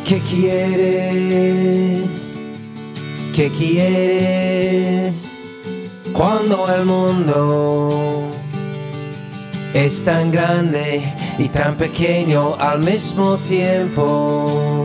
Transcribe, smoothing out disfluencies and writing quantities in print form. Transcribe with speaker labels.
Speaker 1: ¿Qué quieres? ¿Qué quieres? Cuando el mundo es tan grande y tan pequeño al mismo tiempo.